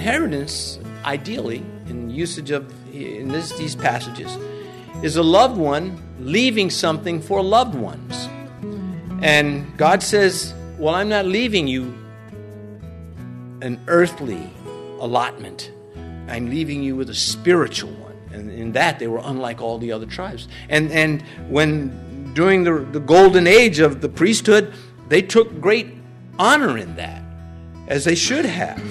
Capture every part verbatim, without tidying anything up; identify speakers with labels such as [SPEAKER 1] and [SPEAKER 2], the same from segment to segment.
[SPEAKER 1] inheritance, ideally, in usage of in this, these passages, is a loved one leaving something for loved ones. And God says, well, I'm not leaving you an earthly allotment. I'm leaving you with a spiritual one. And in that, they were unlike all the other tribes. And and when, during the, the golden age of the priesthood, they took great honor in that, as they should have.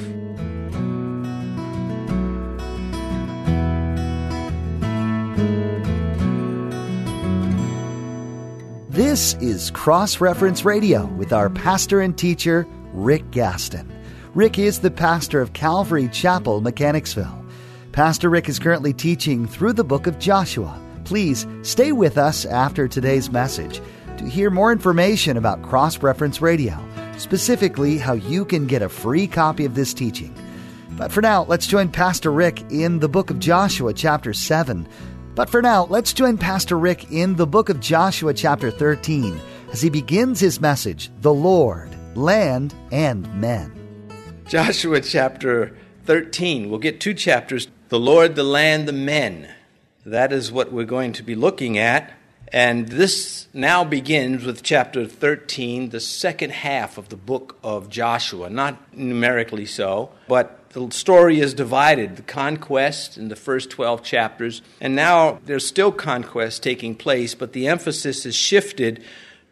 [SPEAKER 2] This is Cross Reference Radio with our pastor and teacher, Rick Gaston. Rick is the pastor of Calvary Chapel, Mechanicsville. Pastor Rick is currently teaching through the book of Joshua. Please stay with us after today's message to hear more information about Cross Reference Radio, specifically how you can get a free copy of this teaching. But for now, let's join Pastor Rick in the book of Joshua, chapter seven. But for now, let's join Pastor Rick in the book of Joshua, chapter thirteen, as he begins his message, The Lord, Land, and Men.
[SPEAKER 1] Joshua chapter thirteen. We'll get two chapters. The Lord, the land, the men. That is what we're going to be looking at. And this now begins with chapter thirteen, the second half of the book of Joshua. Not numerically so, but the story is divided. The conquest in the first twelve chapters. And now there's still conquest taking place, but the emphasis is shifted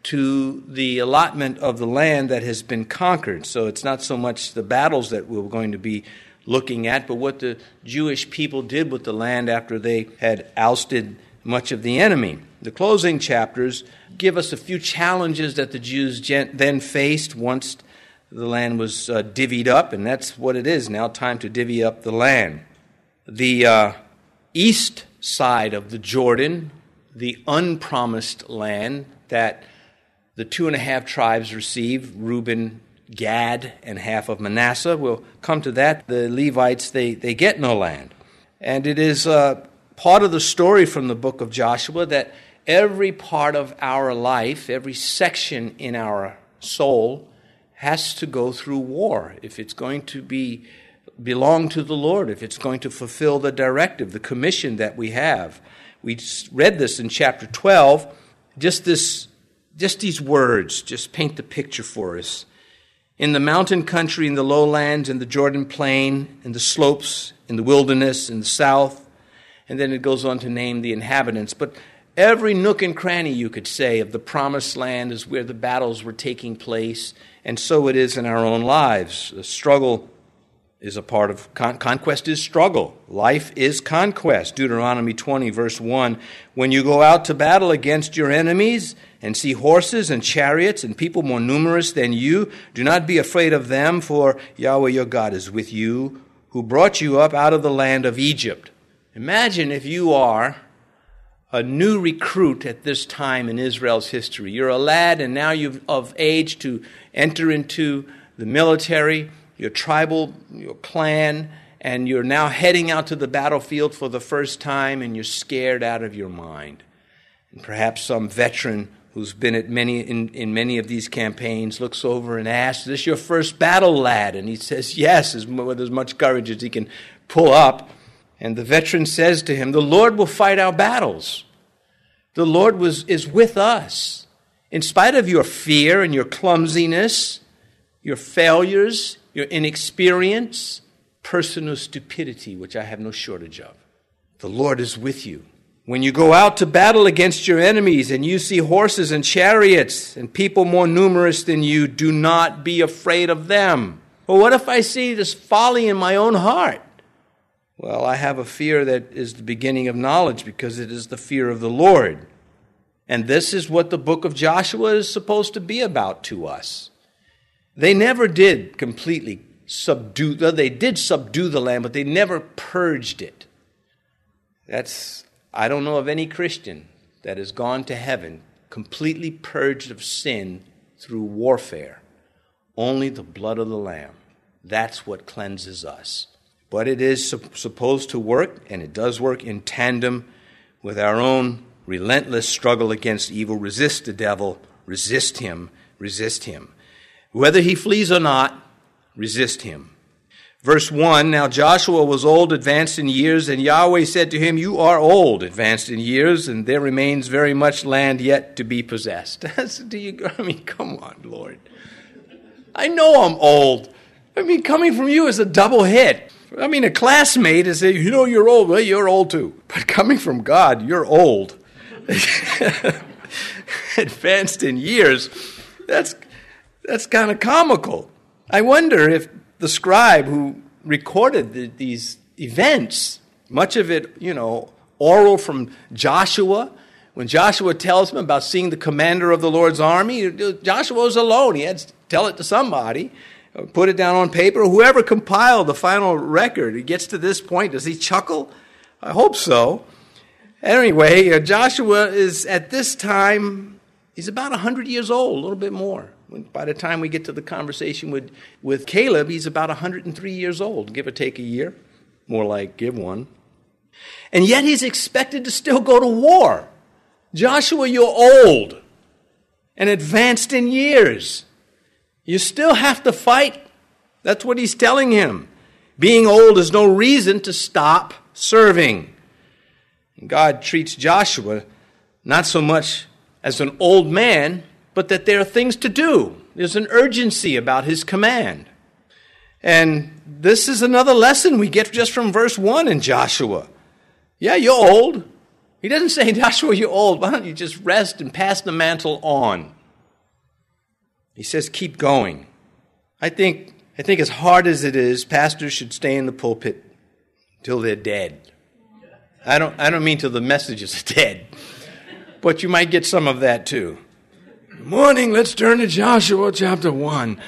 [SPEAKER 1] to the allotment of the land that has been conquered. So it's not so much the battles that we're going to be looking at, but what the Jewish people did with the land after they had ousted much of the enemy. The closing chapters give us a few challenges that the Jews then faced once the land was uh, divvied up, and that's what it is now, time to divvy up the land. The uh, east side of the Jordan, the unpromised land that the two and a half tribes received, Reuben, Gad, and half of Manasseh. We'll come to that. The Levites, they, they get no land. And it is uh, part of the story from the book of Joshua that every part of our life, every section in our soul, has to go through war if it's going to be belong to the Lord, if it's going to fulfill the directive, the commission that we have. We read this in chapter twelve. Just this, just these words just paint the picture for us. In the mountain country, in the lowlands, in the Jordan plain, in the slopes, in the wilderness, in the south, and then it goes on to name the inhabitants. But every nook and cranny, you could say, of the promised land is where the battles were taking place, and so it is in our own lives. The struggle is a part of, con- conquest is struggle. Life is conquest. Deuteronomy twenty, verse one, when you go out to battle against your enemies and see horses and chariots and people more numerous than you, do not be afraid of them, for Yahweh your God is with you, who brought you up out of the land of Egypt. Imagine if you are a new recruit at this time in Israel's history. You're a lad, and now you're of age to enter into the military, your tribal, your clan, and you're now heading out to the battlefield for the first time, and you're scared out of your mind. And perhaps some veteran who's been at many in, in many of these campaigns looks over and asks, is this your first battle, lad? And he says, yes, with as much courage as he can pull up. And the veteran says to him, the Lord will fight our battles. The Lord was, is with us. In spite of your fear and your clumsiness, your failures, your inexperience, personal stupidity, which I have no shortage of, the Lord is with you. When you go out to battle against your enemies and you see horses and chariots and people more numerous than you, do not be afraid of them. Well, what if I see this folly in my own heart? Well, I have a fear that is the beginning of knowledge because it is the fear of the Lord. And this is what the book of Joshua is supposed to be about to us. They never did completely subdue, they did subdue the land, but they never purged it. That's, I don't know of any Christian that has gone to heaven completely purged of sin through warfare. Only the blood of the Lamb. That's what cleanses us. But it is supposed to work, and it does work in tandem with our own relentless struggle against evil. Resist the devil, resist him, resist him. Whether he flees or not, resist him. Verse one, now Joshua was old, advanced in years, and Yahweh said to him, you are old, advanced in years, and there remains very much land yet to be possessed. Do you, I mean, come on, Lord. I know I'm old. I mean, coming from you is a double hit. I mean, a classmate is saying, you know, you're old. Well, you're old too. But coming from God, you're old. Advanced in years, that's, that's kind of comical. I wonder if the scribe who recorded the, these events, much of it, you know, oral from Joshua, when Joshua tells him about seeing the commander of the Lord's army, Joshua was alone. He had to tell it to somebody, put it down on paper. Whoever compiled the final record, he gets to this point, does he chuckle? I hope so. Anyway, uh, Joshua is at this time, he's about one hundred years old, a little bit more. By the time we get to the conversation with, with Caleb, he's about one hundred three years old, give or take a year. More like give one. And yet he's expected to still go to war. Joshua, you're old and advanced in years. You still have to fight. That's what he's telling him. Being old is no reason to stop serving. And God treats Joshua not so much as an old man, but that there are things to do. There's an urgency about his command. And this is another lesson we get just from verse one in Joshua. Yeah, you're old. He doesn't say, Joshua, you're old. Why don't you just rest and pass the mantle on? He says, keep going. I think, I think as hard as it is, pastors should stay in the pulpit till they're dead. I don't, I don't mean till the message is dead, but you might get some of that too. Good morning, let's turn to Joshua chapter one.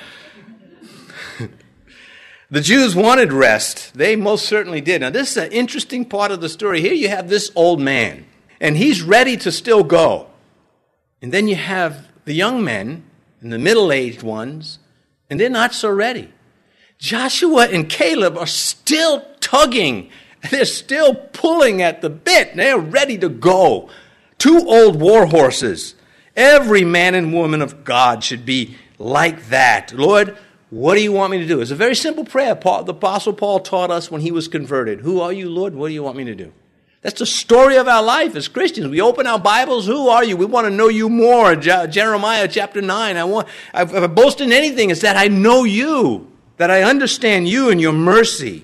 [SPEAKER 1] The Jews wanted rest. They most certainly did. Now, this is an interesting part of the story. Here you have this old man, and he's ready to still go. And then you have the young men and the middle-aged ones, and they're not so ready. Joshua and Caleb are still tugging. They're still pulling at the bit. They're ready to go. Two old war horses. Every man and woman of God should be like that. Lord, what do you want me to do? It's a very simple prayer Paul, the Apostle Paul taught us when he was converted. Who are you, Lord? What do you want me to do? That's the story of our life as Christians. We open our Bibles. Who are you? We want to know you more. Je- Jeremiah chapter nine. I want, if I boast in anything, it's that I know you, that I understand you and your mercy.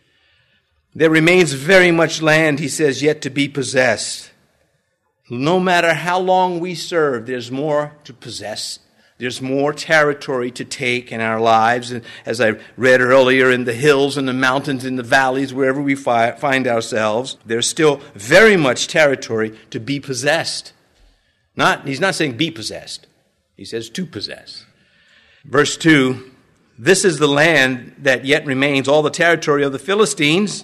[SPEAKER 1] There remains very much land, he says, yet to be possessed. No matter how long we serve, there's more to possess. There's more territory to take in our lives. And as I read earlier, in the hills and the mountains and the valleys, wherever we fi- find ourselves, there's still very much territory to be possessed. Not, he's not saying be possessed. He says to possess. Verse two, this is the land that yet remains, all the territory of the Philistines,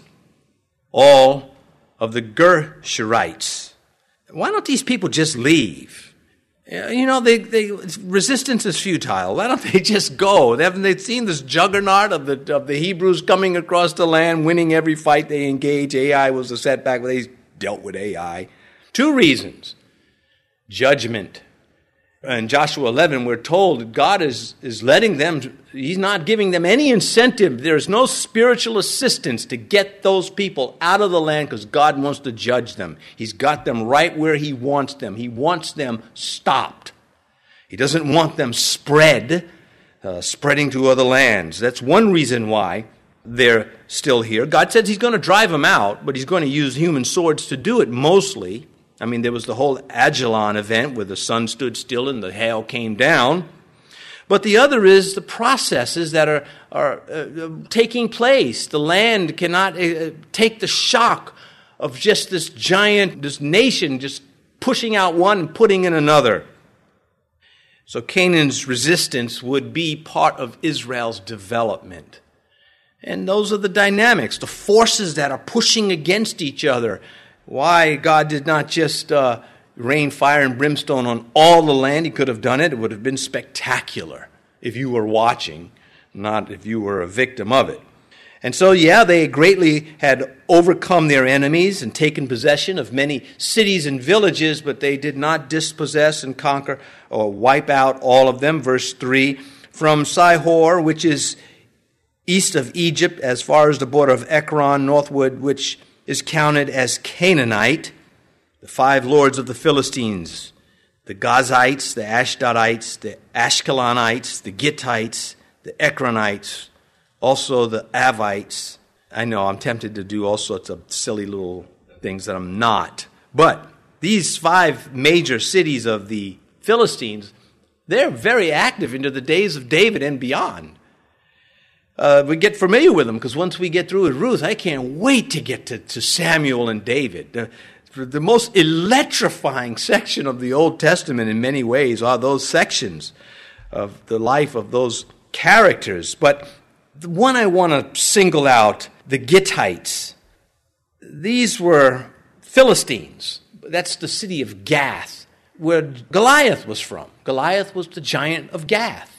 [SPEAKER 1] all of the Gershurites. Why don't these people just leave? You know, they, they, resistance is futile. Why don't they just go? They haven't they seen this juggernaut of the of the Hebrews coming across the land, winning every fight they engage? Ai was a setback, but they dealt with Ai. Two reasons. Judgment. In Joshua eleven, we're told God is, is letting them, he's not giving them any incentive. There's no spiritual assistance to get those people out of the land because God wants to judge them. He's got them right where he wants them. He wants them stopped. He doesn't want them spread, uh, spreading to other lands. That's one reason why they're still here. God says he's going to drive them out, but he's going to use human swords to do it mostly. I mean, there was the whole Ajalon event where the sun stood still and the hail came down. But the other is the processes that are, are uh, taking place. The land cannot uh, take the shock of just this giant, this nation just pushing out one and putting in another. So Canaan's resistance would be part of Israel's development. And those are the dynamics, the forces that are pushing against each other. Why God did not just uh, rain fire and brimstone on all the land. He could have done it. It would have been spectacular if you were watching, not if you were a victim of it. And so, yeah, they greatly had overcome their enemies and taken possession of many cities and villages, but they did not dispossess and conquer or wipe out all of them. Verse three, from Sihor, which is east of Egypt as far as the border of Ekron northward, which is counted as Canaanite. The five lords of the Philistines, the Gazites, the Ashdodites, the Ashkelonites, the Gittites, the Ekronites, also the Avites. I know I'm tempted to do all sorts of silly little things that I'm not. But these five major cities of the Philistines, they're very active into the days of David and beyond. Uh, we get familiar with them because once we get through with Ruth, I can't wait to get to, to Samuel and David. The, the most electrifying section of the Old Testament in many ways are those sections of the life of those characters. But the one I want to single out, the Gittites. These were Philistines. That's the city of Gath, where Goliath was from. Goliath was the giant of Gath.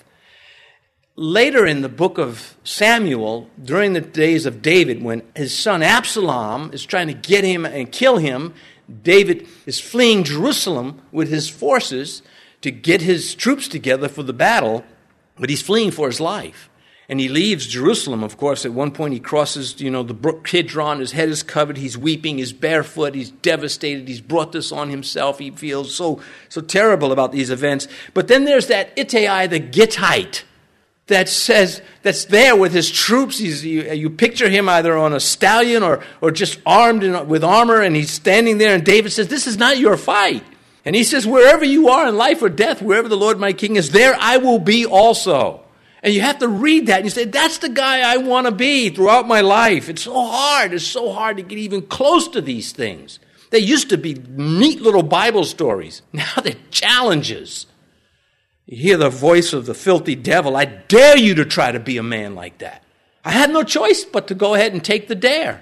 [SPEAKER 1] Later in the book of Samuel, during the days of David, when his son Absalom is trying to get him and kill him, David is fleeing Jerusalem with his forces to get his troops together for the battle, but he's fleeing for his life. And he leaves Jerusalem, of course. At one point he crosses, you know, the brook Kidron. His head is covered. He's weeping. He's barefoot. He's devastated. He's brought this on himself. He feels so, so terrible about these events. But then there's that Ittai the Gittite that says, that's there with his troops. He's, you, you picture him either on a stallion or, or just armed in, with armor, and he's standing there, and David says, this is not your fight. And he says, wherever you are in life or death, wherever the Lord my King is, there I will be also. And you have to read that, and you say, that's the guy I want to be throughout my life. It's so hard. It's so hard to get even close to these things. They used to be neat little Bible stories. Now they're challenges. You hear the voice of the filthy devil. I dare you to try to be a man like that. I had no choice but to go ahead and take the dare.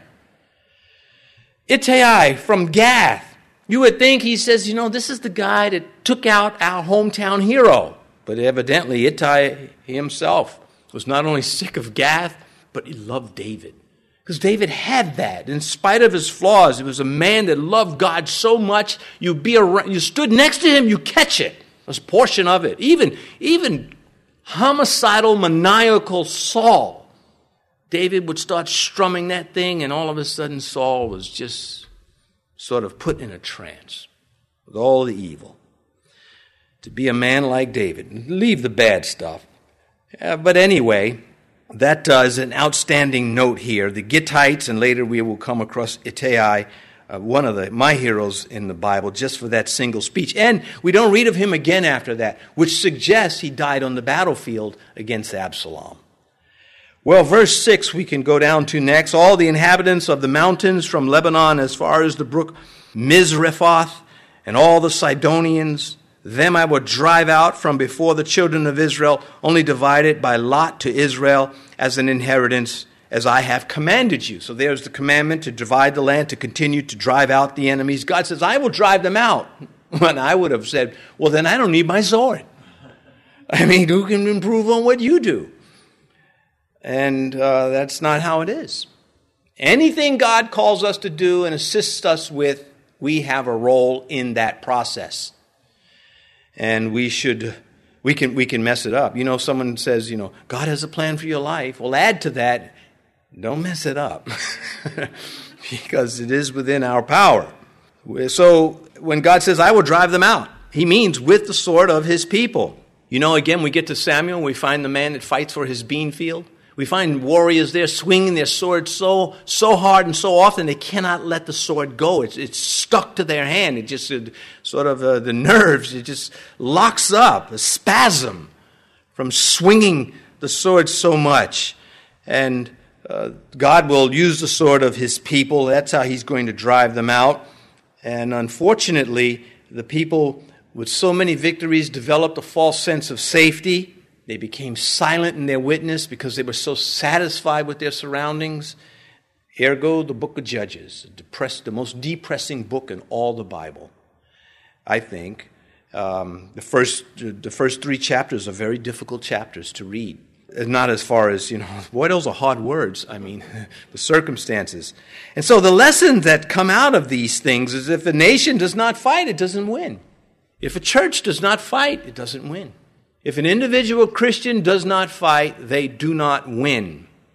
[SPEAKER 1] Ittai from Gath. You would think he says, you know, this is the guy that took out our hometown hero. But evidently Ittai himself was not only sick of Gath, but he loved David. Because David had that. In spite of his flaws, he was a man that loved God so much, you be around, you stood next to him, you catch it. A portion of it. Even, even homicidal, maniacal Saul. David would start strumming that thing, and all of a sudden Saul was just sort of put in a trance with all the evil. To be a man like David. Leave the bad stuff. Uh, but anyway, that uh, is an outstanding note here. The Gittites, and later we will come across Ittai, Uh, one of the my heroes in the Bible, just for that single speech. And we don't read of him again after that, which suggests he died on the battlefield against Absalom. Well, verse six we can go down to next. All the inhabitants of the mountains from Lebanon as far as the brook Mizrephoth, and all the Sidonians, them I will drive out from before the children of Israel, only divided by lot to Israel as an inheritance, as I have commanded you. So there's the commandment to divide the land, to continue to drive out the enemies. God says, I will drive them out. And I would have said, well, then I don't need my sword. I mean, who can improve on what you do? And uh, that's not how it is. Anything God calls us to do and assists us with, we have a role in that process. And we should... We can we can mess it up. You know, someone says, you know, God has a plan for your life. Well, add to that, don't mess it up. Because it is within our power. So when God says, I will drive them out, he means with the sword of his people. You know, again, we get to Samuel, we find the man that fights for his bean field. We find warriors there swinging their swords so so hard and so often they cannot let the sword go. It's, it's stuck to their hand. It just uh, sort of uh, the nerves, it just locks up, a spasm from swinging the sword so much. And uh, God will use the sword of his people. That's how he's going to drive them out. And unfortunately, the people with so many victories developed a false sense of safety. They became silent in their witness because they were so satisfied with their surroundings. Ergo, the book of Judges, depressed, the most depressing book in all the Bible, I think. Um, the first, the first three chapters are very difficult chapters to read. Not as far as, you know, boy, those are hard words. I mean, the circumstances. And so the lessons that come out of these things is if a nation does not fight, it doesn't win. If a church does not fight, it doesn't win. If an individual Christian does not fight, they do not win.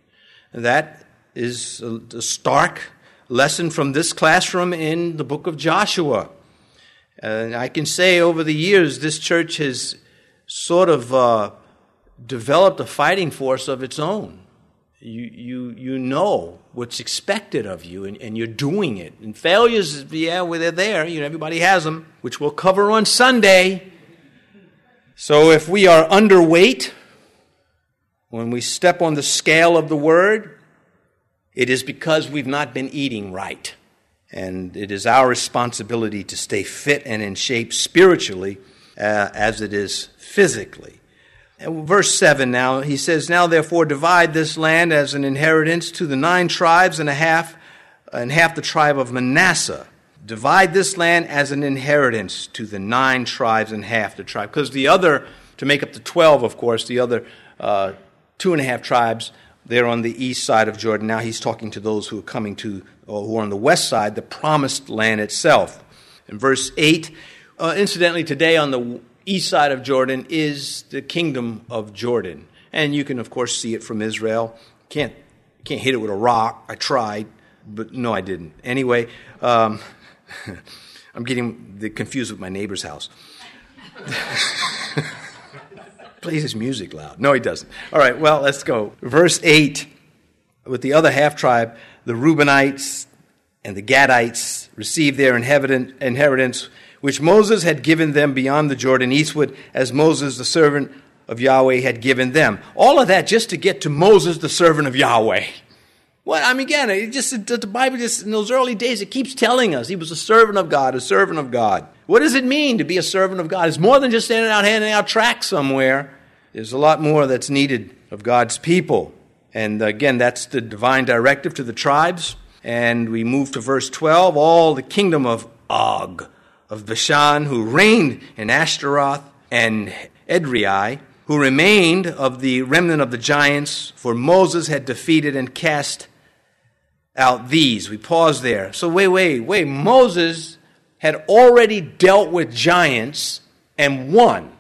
[SPEAKER 1] That is a stark lesson from this classroom in the book of Joshua. And I can say over the years, this church has sort of uh, developed a fighting force of its own. You you you know what's expected of you, and, and you're doing it. And failures, yeah, well, they're there. You know, everybody has them, which we'll cover on Sunday. So if we are underweight, when we step on the scale of the Word, it is because we've not been eating right. And it is our responsibility to stay fit and in shape spiritually uh, as it is physically. And verse seven now, he says, "Now therefore divide this land as an inheritance to the nine tribes and a half, and half the tribe of Manasseh." Divide this land as an inheritance to the nine tribes and half the tribe. Because the other, to make up the twelve, of course, the other uh, two and a half tribes, they're on the east side of Jordan. Now he's talking to those who are coming to, or who are on the west side, the promised land itself. In verse eight, uh, incidentally, today on the east side of Jordan is the kingdom of Jordan. And you can, of course, see it from Israel. Can't can't hit it with a rock. I tried, but no, I didn't. Anyway, um, I'm getting the, confused with my neighbor's house. Plays his music loud. No, he doesn't. All right, well, let's go. Verse eight, with the other half-tribe, the Reubenites and the Gadites received their inheritance, which Moses had given them beyond the Jordan eastward, as Moses, the servant of Yahweh, had given them. All of that just to get to Moses, the servant of Yahweh. Well, I mean, again, it just the Bible just in those early days, it keeps telling us he was a servant of God, a servant of God. What does it mean to be a servant of God? It's more than just standing out handing out tracts somewhere. There's a lot more that's needed of God's people. And again, that's the divine directive to the tribes. And we move to verse twelve. All the kingdom of Og, of Bashan, who reigned in Ashtaroth and Edrei, who remained of the remnant of the giants, for Moses had defeated and cast out these. We pause there. So wait, wait, wait. Moses had already dealt with giants and won.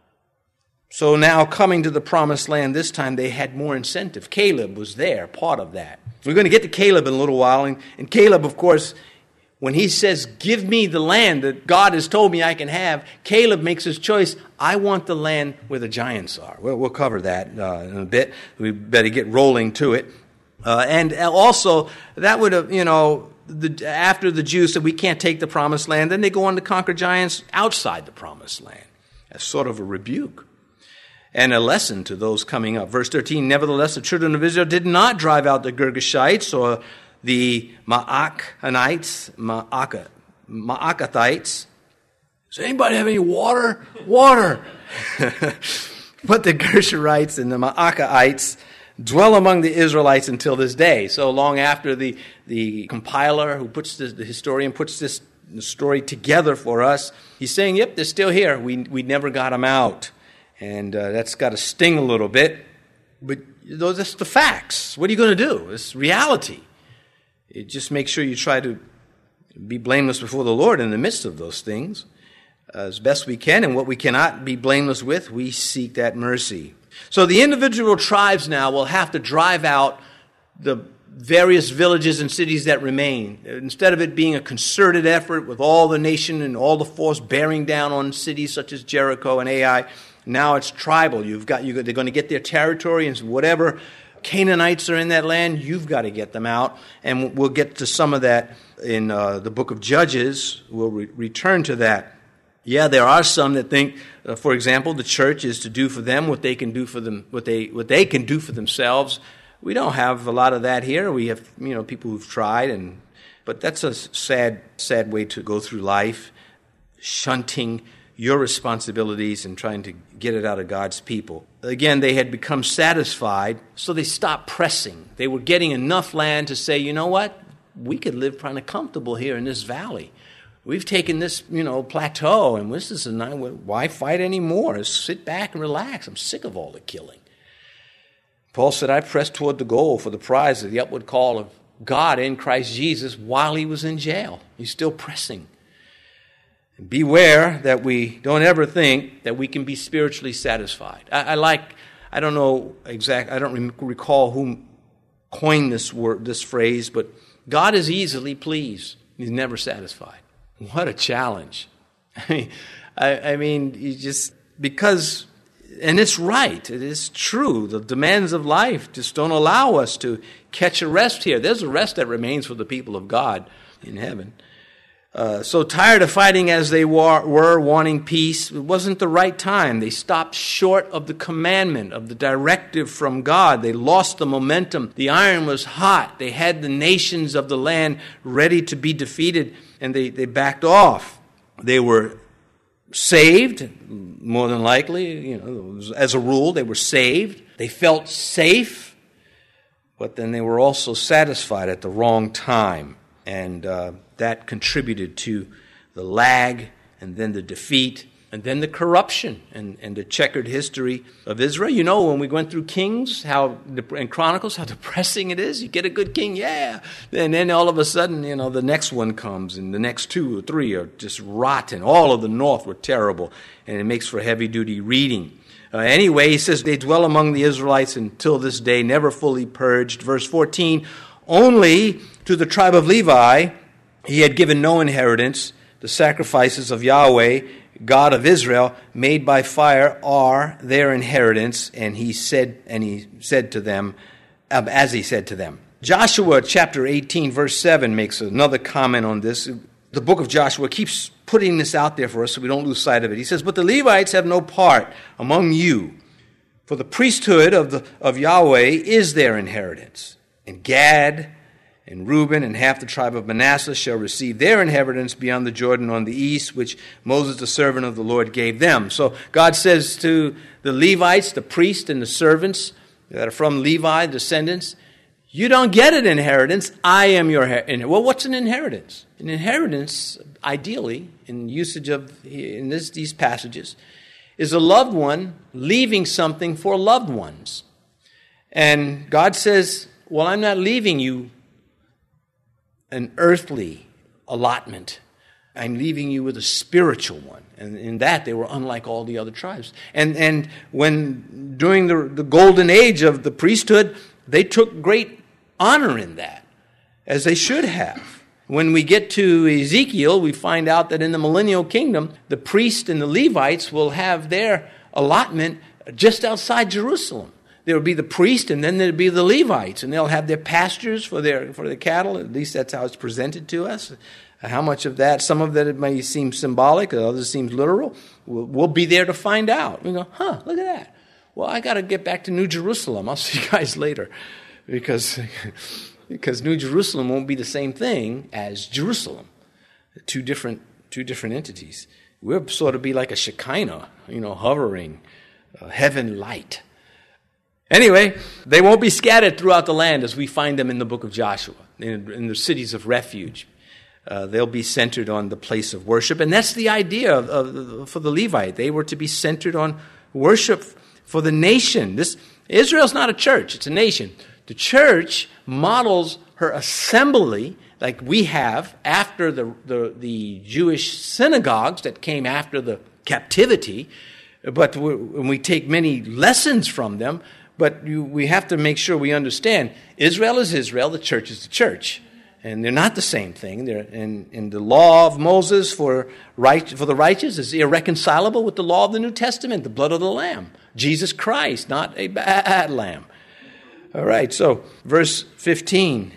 [SPEAKER 1] So now coming to the promised land, this time they had more incentive. Caleb was there, part of that. We're going to get to Caleb in a little while. And, and Caleb, of course, when he says, give me the land that God has told me I can have, Caleb makes his choice. I want the land where the giants are. We'll, we'll cover that uh, in a bit. We better get rolling to it. Uh, and also, that would have, you know, the, after the Jews said we can't take the promised land, then they go on to conquer giants outside the promised land. As sort of a rebuke. And a lesson to those coming up. Verse thirteen, nevertheless, the children of Israel did not drive out the Girgashites or the Maacanites, Maacah, Maacathites. Does anybody have any water? Water! But the Gershonites and the Maacaites dwell among the Israelites until this day. So long after the, the compiler who puts this, the historian puts this story together for us, he's saying, yep, they're still here. We, we never got them out. And uh, that's got to sting a little bit. But those are the facts. What are you going to do? It's reality. It just make sure you try to be blameless before the Lord in the midst of those things uh, as best we can. And what we cannot be blameless with, we seek that mercy. So the individual tribes now will have to drive out the various villages and cities that remain. Instead of it being a concerted effort with all the nation and all the force bearing down on cities such as Jericho and Ai, now it's tribal. You've got you. They're going to get their territory, and whatever Canaanites are in that land, you've got to get them out. And we'll get to some of that in uh, the book of Judges. We'll re- return to that. Yeah, there are some that think, uh, for example, the church is to do for them what they can do for them, what they what they can do for themselves. We don't have a lot of that here. We have, you know, people who've tried, and but that's a sad, sad way to go through life, shunting your responsibilities and trying to get it out of God's people. Again, they had become satisfied, so they stopped pressing. They were getting enough land to say, you know what, we could live kind of comfortable here in this valley. We've taken this, you know, plateau, and this is a night. Why fight anymore? Just sit back and relax. I'm sick of all the killing. Paul said, I pressed toward the goal for the prize of the upward call of God in Christ Jesus while he was in jail. He's still pressing. And beware that we don't ever think that we can be spiritually satisfied. I, I like, I don't know exact, I don't recall whom coined this word, this phrase, but God is easily pleased. He's never satisfied. What a challenge. I mean, I, I mean, you just, because, and it's right, it is true, the demands of life just don't allow us to catch a rest here. There's a rest that remains for the people of God in heaven. Uh, so tired of fighting as they were, were, wanting peace, it wasn't the right time. They stopped short of the commandment, of the directive from God. They lost the momentum. The iron was hot. They had the nations of the land ready to be defeated, and they, they backed off. They were saved, more than likely, you know, as a rule, they were saved. They felt safe, but then they were also satisfied at the wrong time. And uh, that contributed to the lag, and then the defeat, and then the corruption, and, and the checkered history of Israel. You know, when we went through Kings how and Chronicles, how depressing it is. You get a good king, yeah. And then all of a sudden, you know, the next one comes, and the next two or three are just rotten. All of the north were terrible, and it makes for heavy-duty reading. Uh, anyway, he says, they dwell among the Israelites until this day, never fully purged. Verse fourteen, only to the tribe of Levi he had given no inheritance. The sacrifices of Yahweh, God of Israel, made by fire, are their inheritance. And he said, and he said to them, um, as he said to them. Joshua chapter eighteen, verse seven makes another comment on this. The book of Joshua keeps putting this out there for us so we don't lose sight of it. He says, but the Levites have no part among you, for the priesthood of the of Yahweh is their inheritance. And Gad and Reuben and half the tribe of Manasseh shall receive their inheritance beyond the Jordan on the east, which Moses, the servant of the Lord, gave them. So God says to the Levites, the priests and the servants that are from Levi, descendants, you don't get an inheritance. I am your inheritance. Well, what's an inheritance? An inheritance, ideally, in usage of in this, these passages, is a loved one leaving something for loved ones. And God says, well, I'm not leaving you an earthly allotment. I'm leaving you with a spiritual one. And in that, they were unlike all the other tribes. And and when, during the, the golden age of the priesthood, they took great honor in that, as they should have. When we get to Ezekiel, we find out that in the millennial kingdom, the priests and the Levites will have their allotment just outside Jerusalem. There will be the priest, and then there will be the Levites, and they'll have their pastures for their for their cattle. At least that's how it's presented to us. How much of that, some of that it may seem symbolic, others seems literal. We'll, we'll be there to find out. We go, huh, look at that. Well, I got to get back to New Jerusalem. I'll see you guys later, because because New Jerusalem won't be the same thing as Jerusalem. Two different two different entities. We'll sort of be like a Shekinah, you know, hovering, uh, heaven light. Anyway, they won't be scattered throughout the land as we find them in the book of Joshua, in, in the cities of refuge. Uh, they'll be centered on the place of worship. And that's the idea of, of, for the Levite. They were to be centered on worship for the nation. This Israel's not a church, it's a nation. The church models her assembly like we have after the, the, the Jewish synagogues that came after the captivity. But we, when we take many lessons from them, but you, we have to make sure we understand Israel is Israel, the church is the church. And they're not the same thing. They're, and, and the law of Moses for right, for the righteous is irreconcilable with the law of the New Testament, the blood of the Lamb. Jesus Christ, not a bad lamb. All right, so verse fifteen.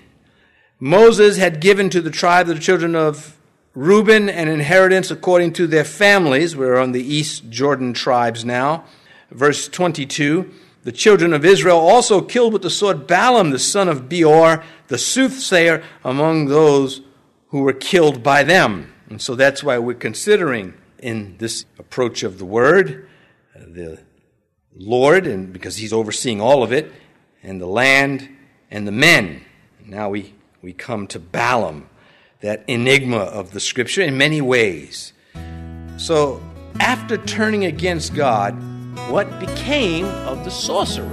[SPEAKER 1] Moses had given to the tribe of the children of Reuben an inheritance according to their families. We're on the East Jordan tribes now. Verse twenty-two. The children of Israel also killed with the sword Balaam, the son of Beor, the soothsayer, among those who were killed by them. And so that's why we're considering in this approach of the word, the Lord, and because he's overseeing all of it, and the land and the men. Now we, we come to Balaam, that enigma of the scripture in many ways. So after turning against God, what became of the sorcerer?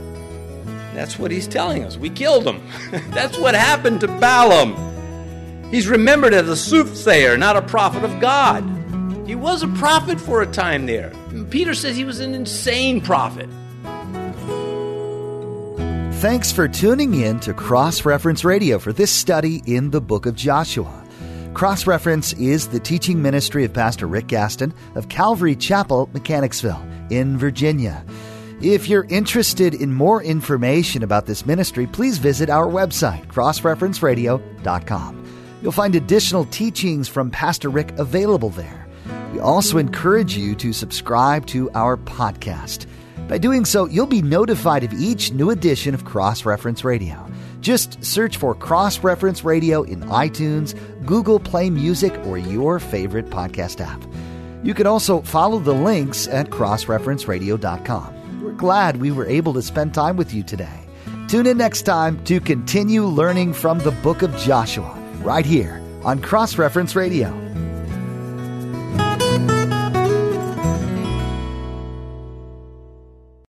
[SPEAKER 1] That's what he's telling us. We killed him. That's what happened to Balaam. He's remembered as a soothsayer, not a prophet of God. He was a prophet for a time there. Peter says he was an insane prophet.
[SPEAKER 2] Thanks for tuning in to Cross Reference Radio for this study in the book of Joshua. Cross Reference is the teaching ministry of Pastor Rick Gaston of Calvary Chapel, Mechanicsville, in Virginia. If you're interested in more information about this ministry, please visit our website, cross reference radio dot com. You'll find additional teachings from Pastor Rick available there. We also encourage you to subscribe to our podcast. By doing so, you'll be notified of each new edition of Cross Reference Radio. Just search for Cross Reference Radio in iTunes, Google Play Music, or your favorite podcast app. You can also follow the links at cross reference radio dot com. We're glad we were able to spend time with you today. Tune in next time to continue learning from the book of Joshua, right here on Cross Reference Radio.